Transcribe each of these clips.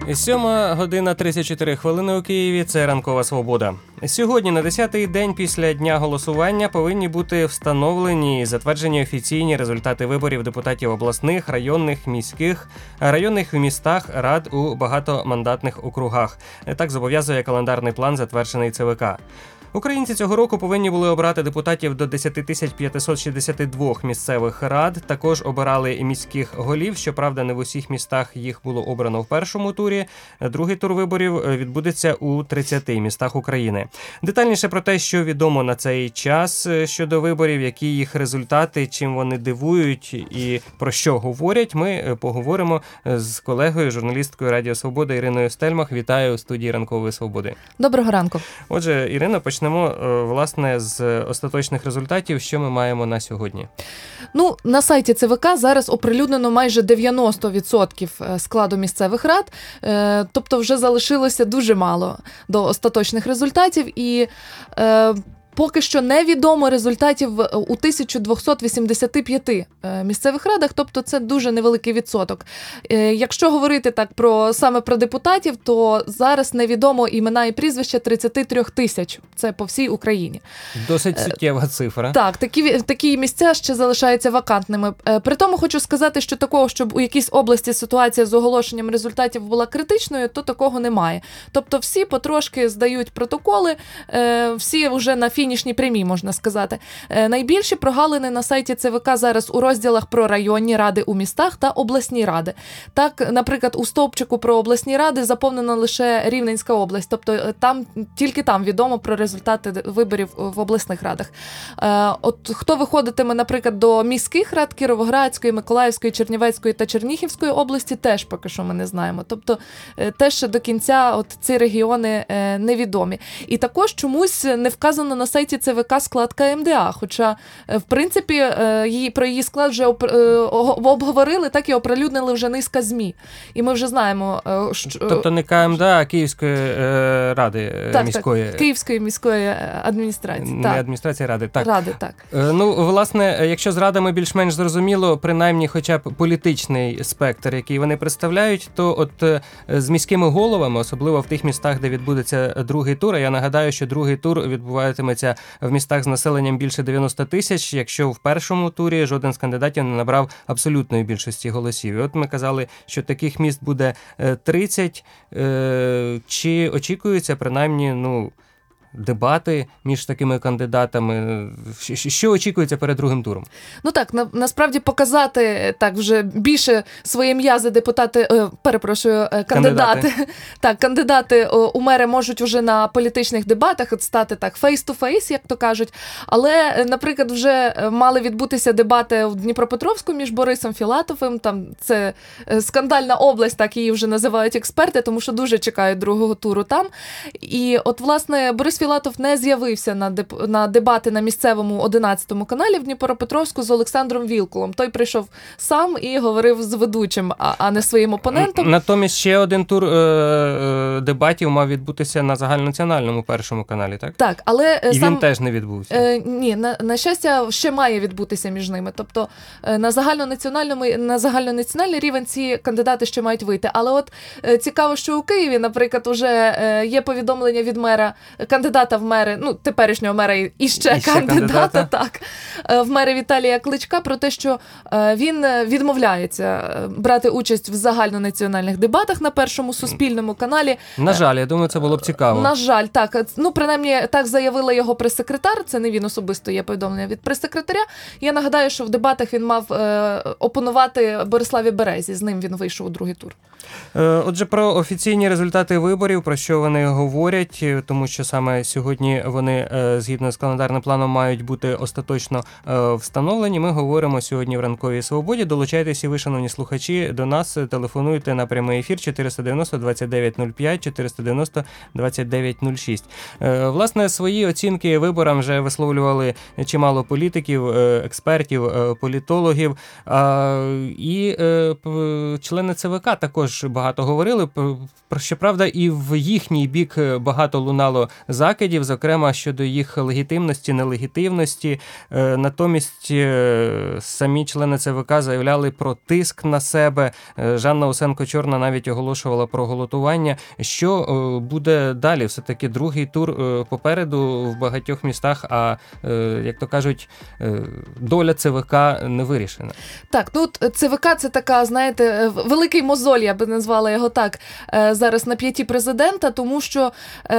7:34 у Києві. Це «Ранкова Свобода». Сьогодні, на 10-й день після дня голосування, повинні бути встановлені і затверджені офіційні результати виборів депутатів обласних, районних, міських, районних в містах, рад у багатомандатних округах. Так зобов'язує календарний план, затверджений ЦВК. Українці цього року повинні були обрати депутатів до 10 562 місцевих рад. Також обирали і міських голів. Щоправда, не в усіх містах їх було обрано в першому турі. Другий тур виборів відбудеться у 30 містах України. Детальніше про те, що відомо на цей час щодо виборів, які їх результати, чим вони дивують і про що говорять, ми поговоримо з колегою, журналісткою Радіо Свобода Іриною Стельмах. Вітаю у студії «Ранкової Свободи». Доброго ранку. Отже, Ірина, почнемо, власне, з остаточних результатів. Що ми маємо на сьогодні? На сайті ЦВК зараз оприлюднено майже 90% складу місцевих рад, тобто вже залишилося дуже мало до остаточних результатів, і поки що невідомо результатів у 1285 місцевих радах, тобто це дуже невеликий відсоток. Якщо говорити так саме про депутатів, то зараз невідомо імена і прізвища 33 тисяч. Це по всій Україні. Досить суттєва цифра. Так, такі місця ще залишаються вакантними. При тому хочу сказати, що такого, щоб у якійсь області ситуація з оголошенням результатів була критичною, то такого немає. Тобто всі потрошки здають протоколи, всі вже на фінішній прямій, можна сказати. Найбільші прогалини на сайті ЦВК зараз у розділах про районні ради у містах та обласні ради. Так, наприклад, у стовпчику про обласні ради заповнена лише Рівненська область, тобто тільки там відомо про результати виборів в обласних радах. От хто виходитиме, наприклад, до міських рад Кіровоградської, Миколаївської, Чернівецької та Чернігівської області, теж поки що ми не знаємо. Тобто теж до кінця ці регіони невідомі. І також чомусь не вказано на сайті ЦВК склад КМДА, хоча, в принципі, про її склад вже обговорили, так і оприлюднили вже низка ЗМІ. І ми вже знаємо, що... Тобто не КМДА, а Київської ради міської. Так, Київської міської адміністрації. Не адміністрації, ради, так. Ради, так. Власне, якщо з радами більш-менш зрозуміло, принаймні хоча б політичний спектр, який вони представляють, то от з міськими головами, особливо в тих містах, де відбудеться другий тур, я нагадаю, що другий тур відбуватиметься в містах з населенням більше 90 тисяч, якщо в першому турі жоден з кандидатів не набрав абсолютної більшості голосів. І от ми казали, що таких міст буде 30. Чи очікується принаймні, дебати між такими кандидатами? Що очікується перед другим туром? Насправді показати так вже більше своє м'язи кандидати. Так, кандидати у мери можуть вже на політичних дебатах стати так face-to-face, як то кажуть. Але, наприклад, вже мали відбутися дебати в Дніпропетровську між Борисом Філатовим. Там це скандальна область, так її вже називають експерти, тому що дуже чекають другого туру там. І от, власне, Борис Філатов не з'явився на дебати на місцевому 11-му каналі в Дніпропетровську з Олександром Вілкулом. Той прийшов сам і говорив з ведучим, а не своїм опонентом. Натомість ще один тур дебатів мав відбутися на загальнонаціональному першому каналі, так? Так, але він теж не відбувся. Ні, на щастя, ще має відбутися між ними. Тобто на загальнонаціональний рівень ці кандидати ще мають вийти. Але от цікаво, що у Києві, наприклад, уже є повідомлення від мера, кандидата в мери, теперішнього мера і ще кандидата, так, в мери Віталія Кличка, про те, що він відмовляється брати участь в загальнонаціональних дебатах на першому суспільному каналі. На жаль, я думаю, це було б цікаво. На жаль, так. Принаймні, так заявила його прес-секретар, це не він особисто, є повідомлення від прес-секретаря. Я нагадаю, що в дебатах він мав опонувати Бориславі Березі, з ним він вийшов у другий тур. Отже, про офіційні результати виборів, про що вони говорять, тому що саме сьогодні вони, згідно з календарним планом, мають бути остаточно встановлені. Ми говоримо сьогодні в «Ранковій Свободі». Долучайтеся, ви, шановні слухачі, до нас, телефонуйте на прямий ефір 490-2905, 490-2906. Власне, свої оцінки виборам вже висловлювали чимало політиків, експертів, політологів, і члени ЦВК також багато говорили. Щоправда, і в їхній бік багато лунало за закидів, зокрема щодо їх легітимності, нелегітимності. Натомість самі члени ЦВК заявляли про тиск на себе. Жанна Усенко-Чорна навіть оголошувала про голодування. Що буде далі? Все-таки другий тур попереду в багатьох містах, а, як то кажуть, доля ЦВК не вирішена. Так, ну ЦВК – це така, знаєте, великий мозоль, я би назвала його так, зараз на п'яті президента, тому що,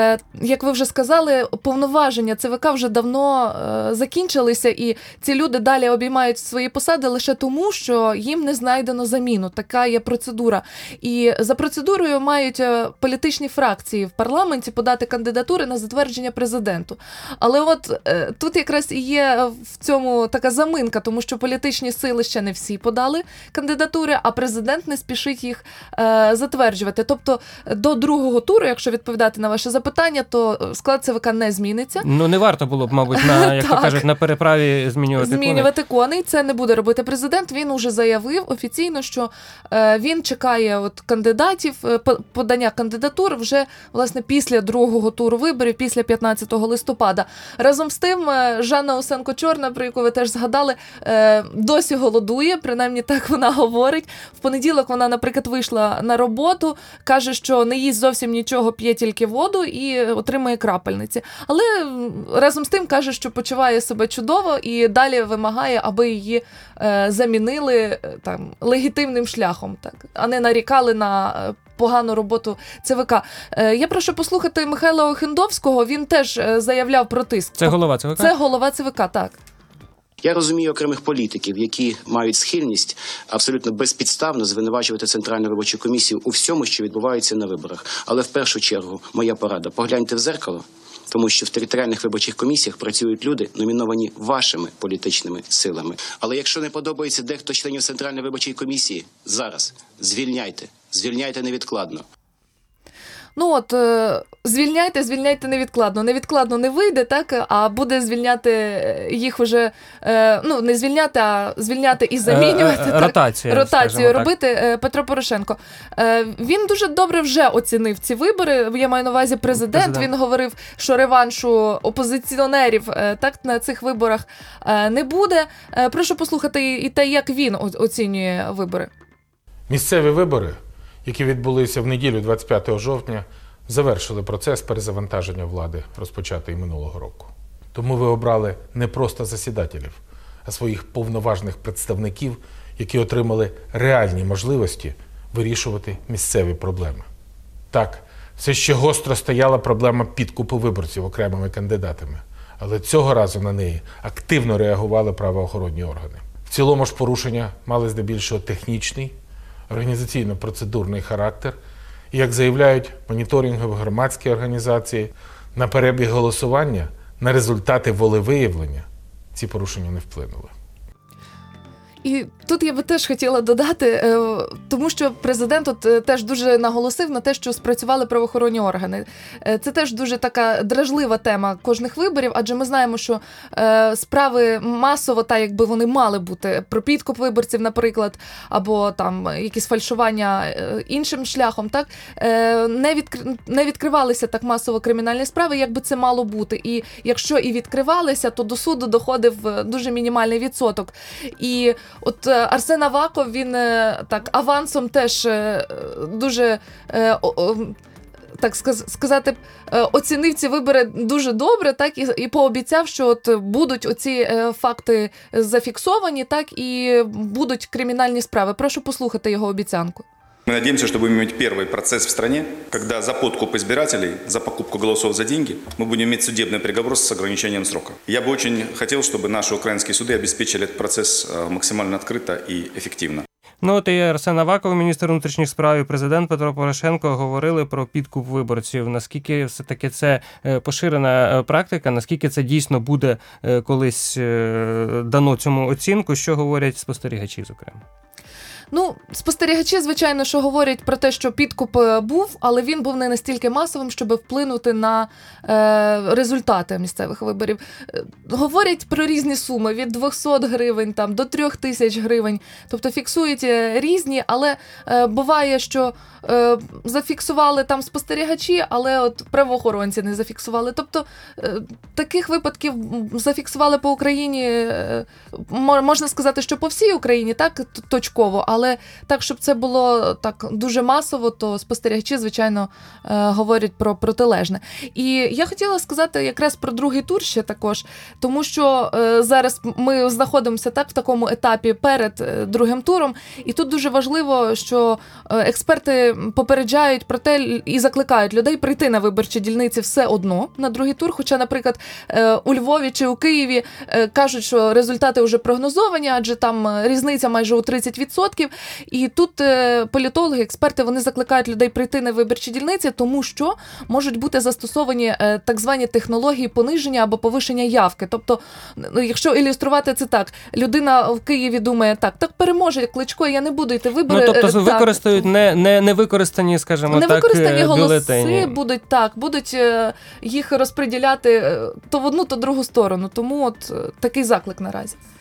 як ви вже сказали, повноваження ЦВК вже давно закінчилися, і ці люди далі обіймають свої посади лише тому, що їм не знайдено заміну. Така є процедура. І за процедурою мають політичні фракції в парламенті подати кандидатури на затвердження президенту. Але от тут якраз і є в цьому така заминка, тому що політичні сили ще не всі подали кандидатури, а президент не спішить їх затверджувати. Тобто до другого туру, якщо відповідати на ваше запитання, то склад ЦВК не зміниться. Ну, не варто було б, мабуть, як то кажуть, на переправі змінювати коней. Це не буде робити президент. Він уже заявив офіційно, що він чекає от кандидатів, подання кандидатур вже, власне, після другого туру виборів, після 15 листопада. Разом з тим, Жанна Усенко-Чорна, про яку ви теж згадали, досі голодує, принаймні так вона говорить. В понеділок вона, наприклад, вийшла на роботу, каже, що не їсть зовсім нічого, п'є тільки воду і отримує крапельниці. Але разом з тим каже, що почуває себе чудово і далі вимагає, аби її замінили там легітимним шляхом, так, а не нарікали на погану роботу ЦВК. Я прошу послухати Михайла Охендовського, він теж заявляв про тиск. Це голова ЦВК? Це голова ЦВК, так. Я розумію окремих політиків, які мають схильність абсолютно безпідставно звинувачувати Центральну виборчу комісію у всьому, що відбувається на виборах. Але в першу чергу моя порада – погляньте в дзеркало, тому що в територіальних виборчих комісіях працюють люди, номіновані вашими політичними силами. Але якщо не подобається дехто членів Центральної виборчої комісії, зараз звільняйте невідкладно. Ну от, звільняйте невідкладно. Невідкладно не вийде, так, а буде звільняти їх вже, ну, не звільняти, а звільняти і замінювати. Ротацію робити Петро Порошенко. Він дуже добре вже оцінив ці вибори, я маю на увазі президент. Він говорив, що реваншу опозиціонерів так на цих виборах не буде. Прошу послухати і те, як він оцінює вибори. Місцеві вибори, які відбулися в неділю 25 жовтня, завершили процес перезавантаження влади, розпочатий минулого року. Тому ви обрали не просто засідателів, а своїх повноважних представників, які отримали реальні можливості вирішувати місцеві проблеми. Так, все ще гостро стояла проблема підкупу виборців окремими кандидатами, але цього разу на неї активно реагували правоохоронні органи. В цілому ж порушення мали здебільшого технічний, організаційно-процедурний характер, і, як заявляють моніторингові громадські організації, на перебіг голосування, на результати волевиявлення ці порушення не вплинули. І тут я би теж хотіла додати, тому що президент от теж дуже наголосив на те, що спрацювали правоохоронні органи. Це теж дуже така дражлива тема кожних виборів, адже ми знаємо, що справи масово, так якби вони мали бути, про підкуп виборців, наприклад, або там якісь фальшування іншим шляхом, так, не відкривалися так масово кримінальні справи, як би це мало бути. І якщо і відкривалися, то до суду доходив дуже мінімальний відсоток. І от Арсен Аваков, він так авансом теж дуже, так сказати, оцінив ці вибори дуже добре, так, і пообіцяв, що от будуть оці факти зафіксовані, так, і будуть кримінальні справи. Прошу послухати його обіцянку. Мы надеемся, что будем иметь первый процесс в стране, когда за подкуп избирателей, за покупку голосов за деньги, мы будем иметь судебный приговор с ограничением срока. Я бы очень хотел, чтобы наши украинские суды обеспечили этот процесс максимально открыто и эффективно. Ну от і Арсен Аваков, міністр внутрішніх справ, і президент Петро Порошенко говорили про підкуп виборців. Наскільки все-таки це поширена практика, наскільки це дійсно буде колись дано цьому оцінку, що говорять спостерігачі, зокрема? Ну, спостерігачі, звичайно, що говорять про те, що підкуп був, але він був не настільки масовим, щоб вплинути на результати місцевих виборів. Говорять про різні суми, від 200 гривень там, до 3000 гривень. Тобто фіксують різні, але буває, що зафіксували там спостерігачі, але от правоохоронці не зафіксували. Тобто таких випадків зафіксували по Україні, можна сказати, що по всій Україні, так, точково, але так, щоб це було так дуже масово, то спостерігачі, звичайно, говорять про протилежне. І я хотіла сказати якраз про другий тур ще також, тому що зараз ми знаходимося так в такому етапі перед другим туром, і тут дуже важливо, що експерти попереджають про те і закликають людей прийти на виборчі дільниці все одно на другий тур, хоча, наприклад, у Львові чи у Києві кажуть, що результати вже прогнозовані, адже там різниця майже у 30%. І тут політологи, експерти, вони закликають людей прийти на виборчі дільниці, тому що можуть бути застосовані так звані технології пониження або повишення явки. Тобто, якщо ілюструвати це так, людина в Києві думає, так переможе Кличко, я не буду йти вибори. Ну, тобто використають невикористані, скажімо так, невикористані бюлетені. голоси будуть їх розподіляти то в одну, то в другу сторону. Тому от такий заклик наразі.